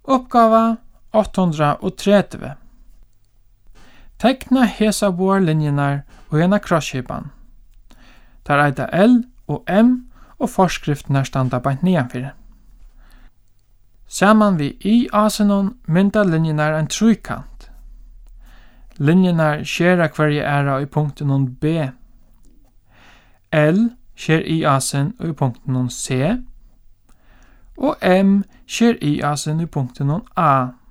Uppgava 830. Tekna hesa borlinjenar og en krossskipan. Der eita L og M og forskriftenar standa beint nedanfyrir. Saman vi I-asenon mynda linjenar en trykant. Linjenar skjera hverje æra i punkten B. L skjer I-asen i punkten C, og M skjer I-asen i punkten A.